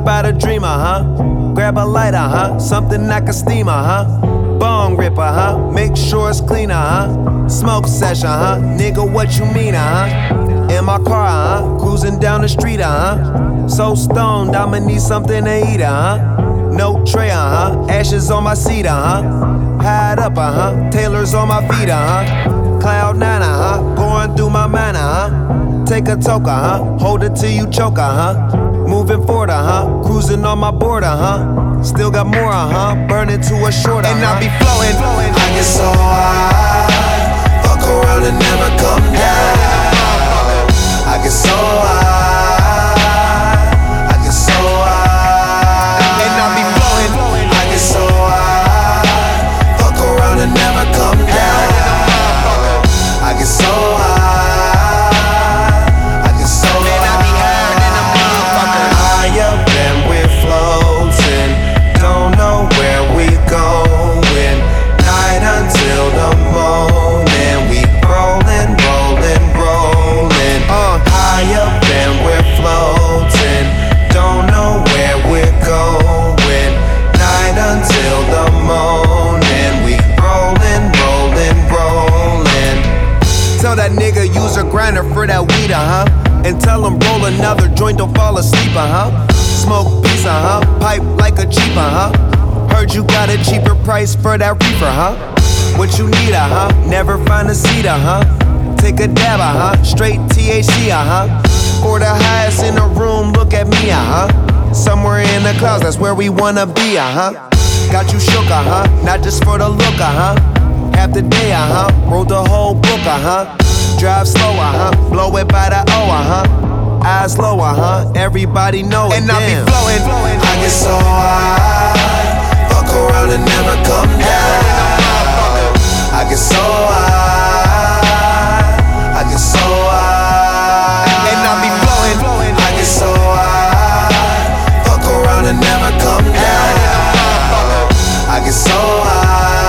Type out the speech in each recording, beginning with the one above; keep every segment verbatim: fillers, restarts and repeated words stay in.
about a dreamer, huh? Grab a lighter, huh? Something like a steamer, huh? Bong ripper, huh? Make sure it's cleaner, huh? Smoke session, huh? Nigga, what you mean, huh? In my car, huh? Cruising down the street, huh? So stoned, I'ma need something to eat, huh? No tray, huh? Ashes on my seat, huh? Hide up, huh? Taylor's on my feet, huh? Cloud nine, huh? Going through my mind, huh? Take a toker, huh? Hold it till you choke, huh? Moving forward, huh? Cruising on my border, huh? Still got more, huh? Burning to a shorter, and I be flowing. I get so high, fuck around and never come down. I get so high, I get so high, and I be flowing. I get so high, fuck around and never come down. I get so high. That nigga use a grinder for that weed, uh huh. And tell him roll another joint, don't fall asleep, uh huh. Smoke piece, uh huh. Pipe like a Jeep, uh huh. Heard you got a cheaper price for that reefer, huh. What you need, uh huh. Never find a seat, uh huh. Take a dab, uh huh. Straight T H C, uh huh. For the highest in the room, look at me, uh huh. Somewhere in the clouds, that's where we wanna be, uh huh. Got you shook, uh huh. Not just for the look, uh huh. Half the day, uh huh. Wrote the whole book, uh huh. Drive slow, uh huh. Blow it by the O, uh huh. Eyes low, uh huh. Everybody know it, and I damn. be flowing. I get so high, fuck around and never come down. I get so high, I get so high, and I be flowing. I get so high, fuck around and never come down. I get so high.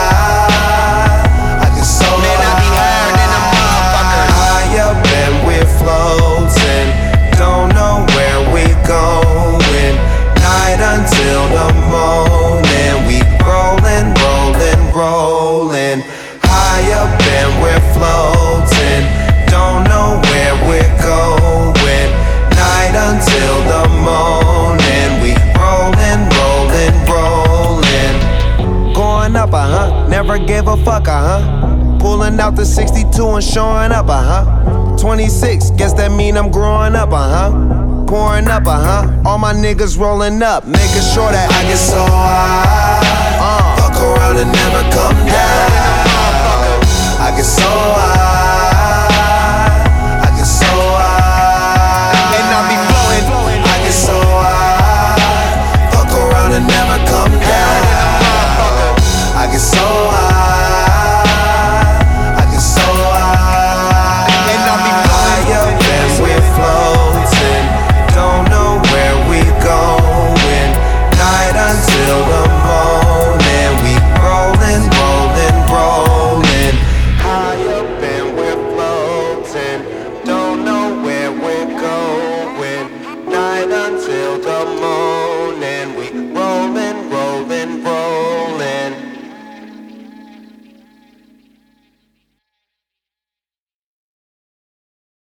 Until the morning, we rollin', rollin', rollin'. High up and we're floating. Don't know where we're going. Night until the morning, we rollin', rollin', rollin'. Going up, uh huh. Never gave a fuck, uh huh. Pulling out the sixty-two and showing up, uh huh. twenty-six, guess that mean I'm growing up, uh huh. Pouring up, uh-huh. All my niggas rolling up, making sure that I get so high, uh. fuck around and never come down. I get so high, I get so high, and I be flowing. I get so high, fuck around and never come down. I get so high, I get so high, and I be flowing. High up and we're floating. Don't know where we going. Night until the morning, we rollin', rollin', rollin'. High up and we're floating. Don't know where we're going. Night until the morning, we rollin', rollin', rollin'.